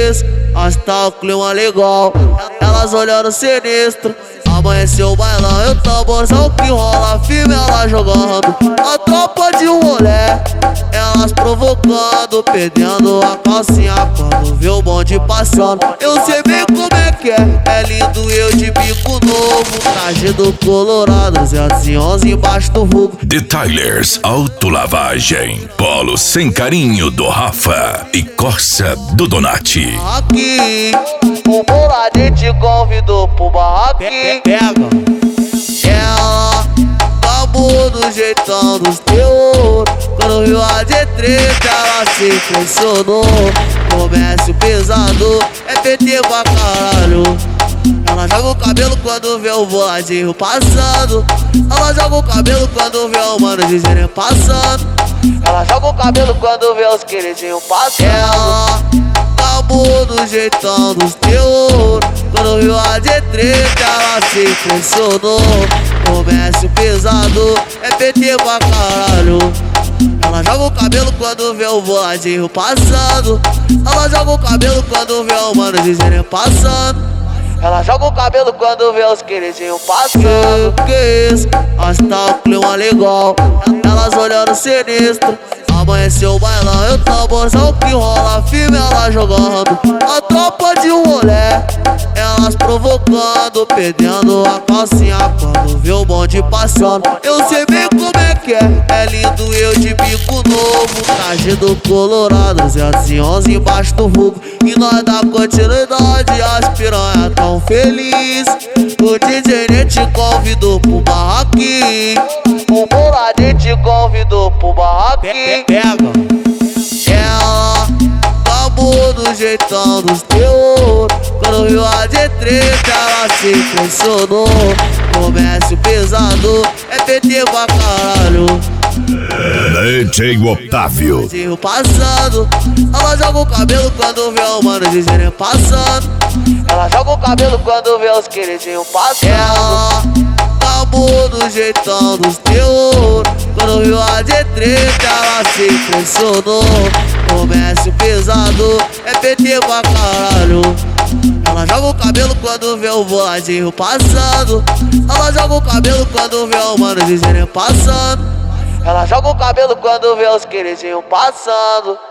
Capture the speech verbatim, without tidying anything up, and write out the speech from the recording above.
isso, mas tá o clima legal. Elas olhando sinistro. Amanheceu o bailão e o tamborzão que rola, firme ela jogando. A tropa de um rolé, elas provocando, perdendo a calcinha quando vê o bonde passando. Eu sei bem como é que é, é lindo eu de bico novo, traje do Colorado, duzentos e onze embaixo do vulgo. Detailers Autolavagem, Polo Sem Carinho do Rafa e Corsa do Donati. Aqui, o Boladinho te convidou pro barraquinho. Pega ela, acabou do jeitão dos teus. Quando viu a de treta, ela se impressionou. Comércio pesado, é P T pra caralho. Ela joga o cabelo quando vê o Boladinho passando. Ela joga o cabelo quando vê o mano dizendo passando. Ela joga o cabelo quando vê os queridinhos passando. Ela acabou do jeitão dos teus. Quando viu a de treta, ela se impressionou. Comércio pesado, é P T pra caralho. Ela joga o cabelo quando vê o Boladinho passando. Ela joga o cabelo quando vê o mano dizendo passando. Ela joga o cabelo quando vê os queridinhos passando. Que isso, mas tá o clima legal. Elas olhando sinistro. Amanheceu o bailão e o tamborzão que rola, firme ela jogando. A tropa de um rolé, elas provocando, perdendo a calcinha quando vê o bonde passando. Eu sei bem como é que é, é lindo eu de bico novo, traje do Colorado, duzentos e onze embaixo do vulgo. E nós dá continuidade, as piranha tão feliz. O D J nem te convidou pro barraquinho, o Boladinho te convidou pro barraquinho. Pega ela, acabou do jeitão dos teus. Quando viu a de treta, ela se impressionou. Comércio pesado, é P T pra caralho. D J Otávio Passando, ela joga o cabelo quando vê o mano dizendo passando. Ela joga o cabelo quando vê os queridinhos passando. Ela acabou do jeitão dos teus. Quando viu a de treta, ela se impressionou. Comércio pesado, é P T pra caralho. Ela joga o cabelo quando vê o Boladinho passando. Ela joga o cabelo quando vê o mano dizendo passando. Ela joga o cabelo quando vê os queridinhos passando.